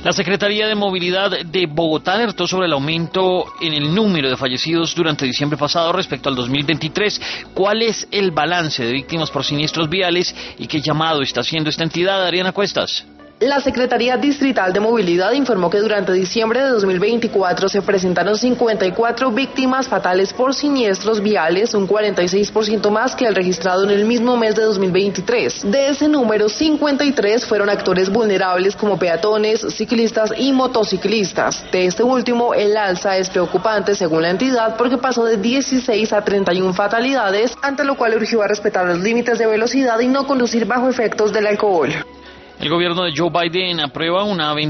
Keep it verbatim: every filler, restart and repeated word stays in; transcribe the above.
La Secretaría de Movilidad de Bogotá alertó sobre el aumento en el número de fallecidos durante diciembre pasado respecto al dos mil veintitrés. ¿Cuál es el balance de víctimas por siniestros viales y qué llamado está haciendo esta entidad? Adriana Cuestas. La Secretaría Distrital de Movilidad informó que durante diciembre de dos mil veinticuatro se presentaron cincuenta y cuatro víctimas fatales por siniestros viales, un cuarenta y seis por ciento más que el registrado en el mismo mes de dos mil veintitrés. De ese número, cincuenta y tres fueron actores vulnerables como peatones, ciclistas y motociclistas. De este último, el alza es preocupante según la entidad porque pasó de dieciséis a treinta y una fatalidades, ante lo cual urgió a respetar los límites de velocidad y no conducir bajo efectos del alcohol. El gobierno de Joe Biden aprueba una